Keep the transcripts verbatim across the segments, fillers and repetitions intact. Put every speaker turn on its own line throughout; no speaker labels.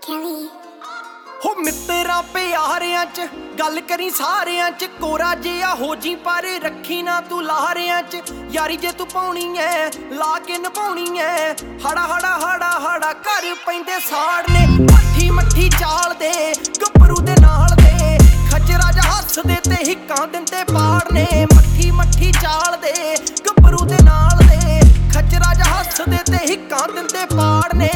Kelly
ਹੋ ਮਿੱਤਰਾਂ ਪਿਆਰਿਆਂ ਚ ਗੱਲ ਕਰੀ ਸਾਰਿਆਂ ਚ ਕੋਰਾ ਜਿਹਾ ਹੋ ਜੀ ਪਰ ਰੱਖੀ ਨਾ ਤੂੰ ਲਾਰਿਆਂ ਚ ਯਾਰੀ ਜੇ ਤੂੰ ਪਾਉਣੀ ਐ ਲਾ ਕੇ ਨਿਭਾਉਣੀ ਐ ਹੜਾ ਹੜਾ ਹੜਾ ਹੜਾ ਘਰ ਪੈਂਦੇ ਸਾੜ ਨੇ ਮੱਠੀ ਮੱਠੀ ਚਾਲ ਦੇ ਗੱਭਰੂ ਦੇ ਨਾਲ ਦੇ ਖਚਰਾ ਜਾ ਹੱਸਦੇ ਤੇ ਹਿੱਕਾਂ ਦਿੰਦੇ ਪਾੜ ਨੇ ਮੱਠੀ ਮੱਠੀ ਚਾਲ ਦੇ ਗੱਭਰੂ ਦੇ ਨਾਲ ਦੇ ਖਚਰਾ ਜਾ ਹੱਸਦੇ ਤੇ ਹਿੱਕਾਂ ਦਿੰਦੇ ਪਾੜ ਨੇ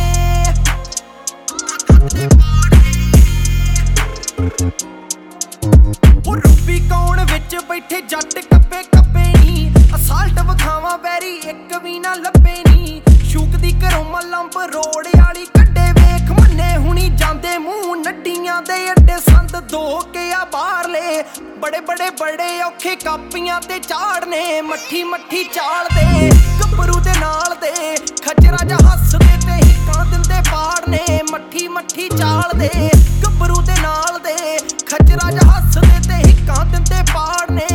ਉਹ ਰੂਪੀ ਕੌਣ ਵਿੱਚ ਬੈਠੇ ਜੱਟ ਕੱਪੇ ਕੱਪੇ ਨੀ ਅਸਾਲਟ ਵਿਖਾਵਾਂ ਬੈਰੀ ਇੱਕ ਵੀ ਨਾ ਲੱਭੇ ਨੀ ਸ਼ੂਕ ਦੀ ਘਰੋਂ ਮਲੰਬ ਰੋੜ ਵਾਲੀ ਕੱਢੇ ਵੇਖ ਮੰਨੇ ਹੁਣੀ ਜਾਂਦੇ ਮੂੰਹ ਨੱਡੀਆਂ ਦੇ ਅੱਡੇ ਸੰਦ ਦੋ ਕੇ ਆ ਬਾਹਰਲੇ ਬੜੇ ਬੜੇ ਬੜੇ ਔਖੇ ਕਾਪੀਆਂ ਤੇ ਝਾੜਨੇ ਮੱਠੀ ਮੱਠੀ ਚਾਲ ਦੇ ਗੱਭਰੂ ਦੇ ਨਾਲ ਦੇ ਖਚਰਾ ਜਾ ਹੱਸਦੇ ਤੇ ਹਿੱਕਾਂ ਦਿੰਦੇ ਪਾੜਨੇ ਮੱਠੀ ਮੱਠੀ ਚਾਲ ਦੇ ਗੱਭਰੂ ਦੇ ਨਾਲ ਦੇ ਖਚਰਾ ਜਾ ਹੱਸਦੇ ਤੇ ਹਿੱਕਾਂ ਦਿੰਦੇ ਪਾੜਨੇ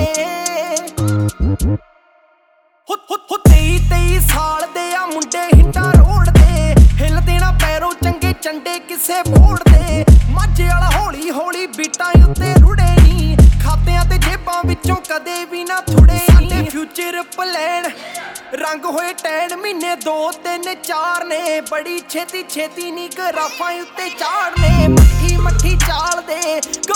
ਹੋ ਹੋ ਹੋ ਤੇਈ ਤੇਈ ਸਾਲ ਦੇ ਆ ਮੁੰਡੇ ਹਿੰਡਾ ਰੋਡ ਦੇ ਹਿੱਲ ਦੇਣਾ ਪੈਰੋਂ ਚੰਗੇ ਚੰਡੇ ਕਿਸੇ ਬੋੜ ਦੇ ਮਾਝੇ ਵਾਲਾ ਹੌਲੀ ਹੌਲੀ ਬੀਟਾਂ ਉੱਤੇ ਰੁੜੇ ਨੀ ਖਾਤਿਆਂ ਤੇ ਜੇਬਾਂ ਵਿੱਚੋਂ ਕਦੇ ਵੀ ਨਾ ਥੁੜੇ ਸਾਡੇ ਫਿਊਚਰ ਪਲਾਨ ਰੰਗ ਹੋਏ ਟੈਨ ਮਹੀਨੇ ਦੋ ਤਿੰਨ ਚਾਰ ਨੇ ਬੜੀ ਛੇਤੀ ਛੇਤੀ ਨੀ ਗਰਾਫਾਂ ਉੱਤੇ ਚਾੜਨੇ ਮੱਠੀ ਮੱਠੀ ਚਾਲ ਦੇ